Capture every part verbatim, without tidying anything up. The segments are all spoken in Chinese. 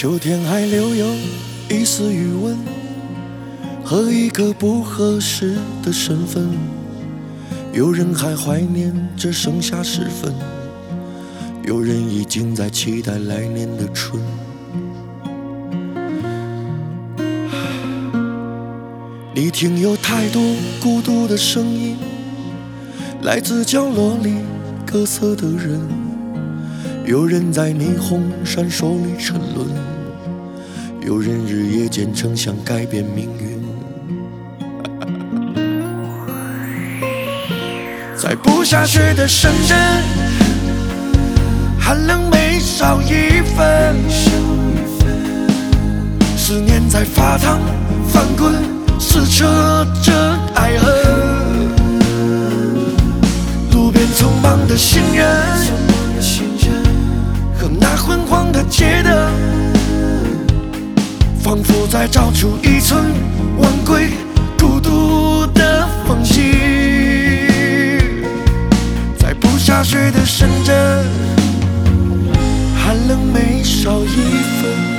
秋天还留有一丝余温和一个不合适的身份，有人还怀念着盛夏时分，有人已经在期待来年的春。你听，有太多孤独的声音，来自角落里各色的人，有人在霓虹闪烁里沉沦，有人日夜兼程想改变命运。在不下雪的深圳，寒冷每少一分，思念在发烫翻滚，撕扯着爱恨。路边匆忙的行人和那昏黄的街灯，仿佛在照出一寸晚归孤独的风景。在不下雪的深圳，寒冷每少一分。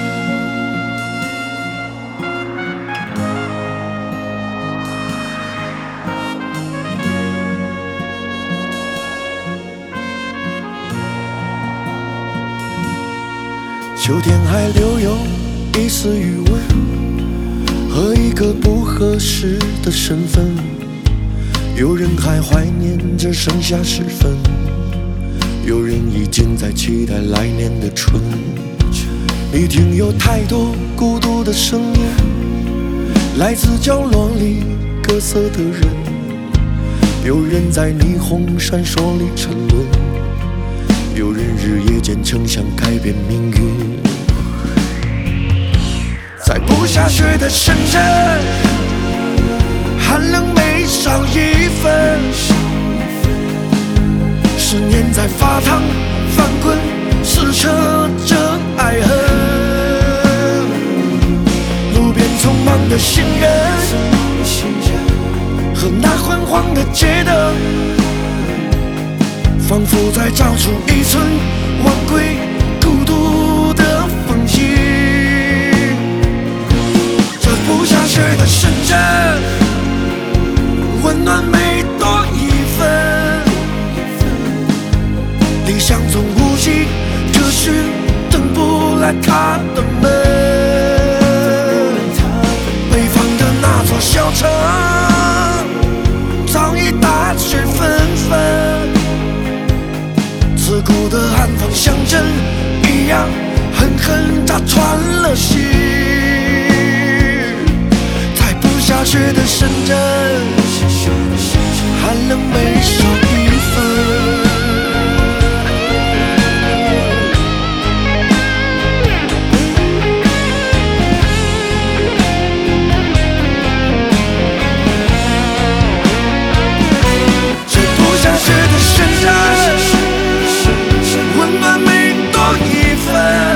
秋天还留有一丝余温和一个不合适的身份，有人还怀念着盛夏时分，有人已经在期待来年的春。你听，有太多孤独的声音，来自角落里各色的人，有人在霓虹闪烁里沉沦，有人日夜兼程想改变命运。在不下雪的深圳，寒冷每少一分，思念在发烫翻滚，撕扯着爱恨。路边匆忙的行人和那昏黄的街灯，仿佛在照出一寸晚归孤独的风景。这不下雪的深圳，温暖每多一分。理想总无迹可寻，等不来他的门。北方的那座小城，早已大雪纷纷。刺骨的寒风像针一样狠狠扎穿了心。在不下雪的深圳，寒冷每少一分。这不下雪的深圳，温暖每多一分。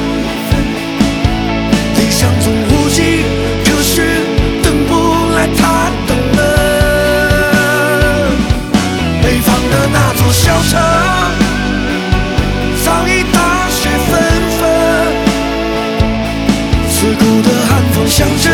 理想总无迹可寻，等不来他的门。北方的那座小城，早已大雪纷纷。刺骨的寒风像针